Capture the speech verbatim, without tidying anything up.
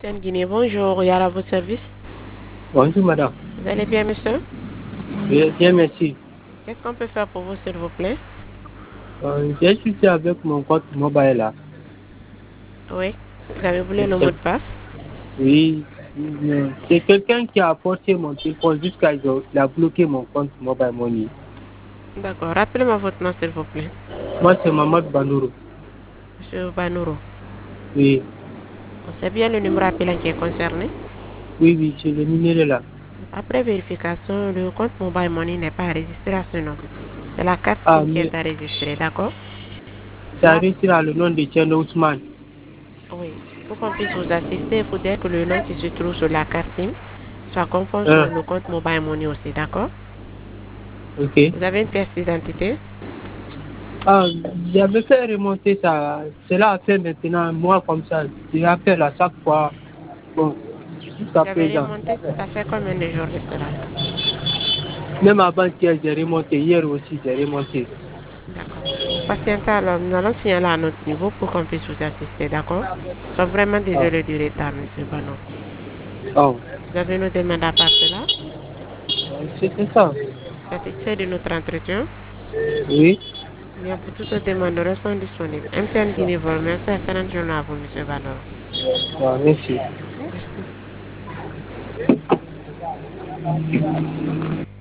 Guinée, bonjour, Yara, à vos services. Bonjour madame. Vous allez bien, monsieur? Bien, bien, merci. Qu'est-ce qu'on peut faire pour vous, s'il vous plaît? Euh, j'ai souci avec mon compte mobile là. Oui, vous avez voulu Je le mot sais- de passe? Oui, euh, c'est quelqu'un qui a apporté mon téléphone jusqu'à il a bloqué mon compte mobile money. D'accord, rappelez-moi votre nom, s'il vous plaît. Moi c'est Mamad Banouro. Monsieur Banouro. Oui, C'est bien le numéro appelant qui est concerné. oui, oui, c'est le numéro là. Après vérification, le compte Mobile Money n'est pas enregistré à ce nom. C'est la carte Ah, SIM qui mais est enregistrée, d'accord? ça Là, réussi à le nom de Tcherno Ousmane. oui, pour qu'on puisse vous assister, il faudrait que le nom qui se trouve sur la carte SIM soit conforme sur Hein, le compte Mobile Money aussi, d'accord? ok. Vous avez une pièce d'identité? Ah, j'avais fait remonter ça. Cela a fait maintenant, moi comme ça. Je rappelle à chaque fois. Bon, jusqu'à Vous avez présent. remonté, ça fait combien de jours de cela? Même avant-hier, j'ai remonté. Hier aussi, j'ai remonté. D'accord. Vous patientez alors, nous allons signaler à notre niveau pour qu'on puisse vous assister, d'accord? Nous sommes vraiment Ah, désolés du retard, monsieur Bano. oh, Vous avez une demande à part cela? c'était ça. Satisfait de notre entretien? Oui. Bien, pour toute autre demande, nous restons disponibles. M T N Guinée vous remercie. Excellente journée à vous, monsieur Bano. Ah, merci. Merci.